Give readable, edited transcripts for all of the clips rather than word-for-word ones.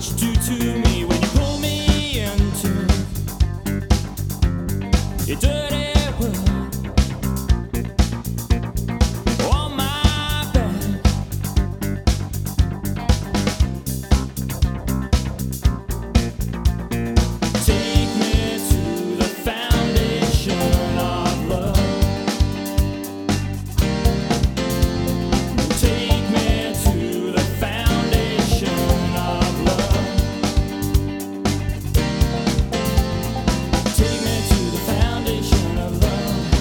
what you do to me when you pull me into your dirty world. On my back, take me to the foundation of love. Take me to the foundation of love. Take me to the foundation of love.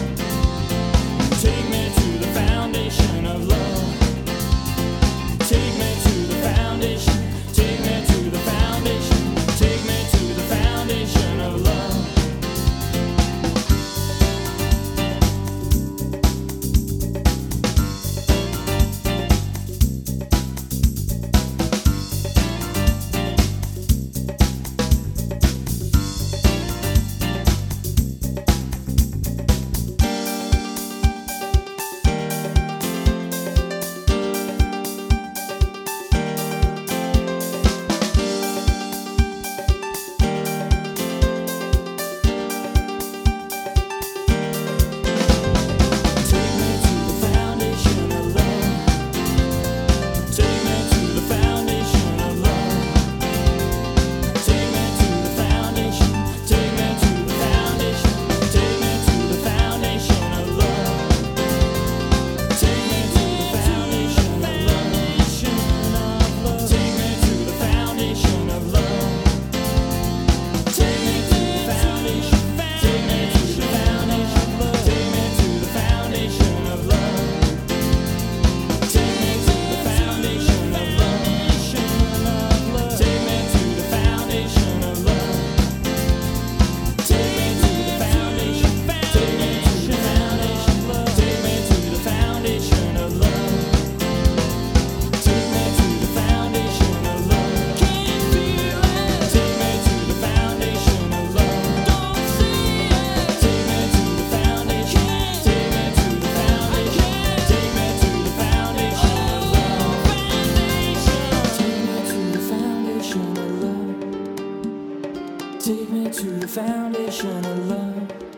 Take me to the foundation of love. Take me to the foundation. Take me to the foundation. Take me to the foundation of love. Take me to the foundation of love.